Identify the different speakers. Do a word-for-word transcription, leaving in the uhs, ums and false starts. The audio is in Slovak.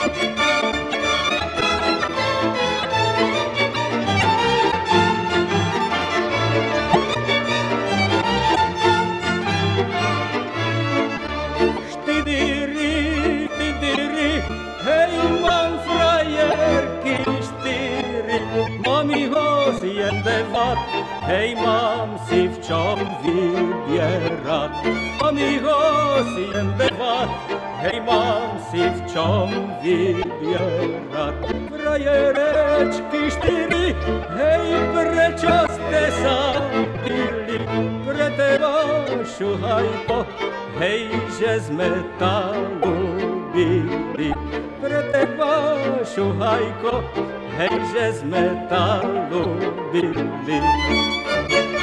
Speaker 1: Hej, mám si v čom vybierať, mám ich osiem devat, hej, mám si v čom vybierať. Frajerečky štyri, hej, prečo ste sa pili, pre teba šuhajko, hej, že sme ta ľubili, pre teba šuhajko, hej, že sme ta ľubili.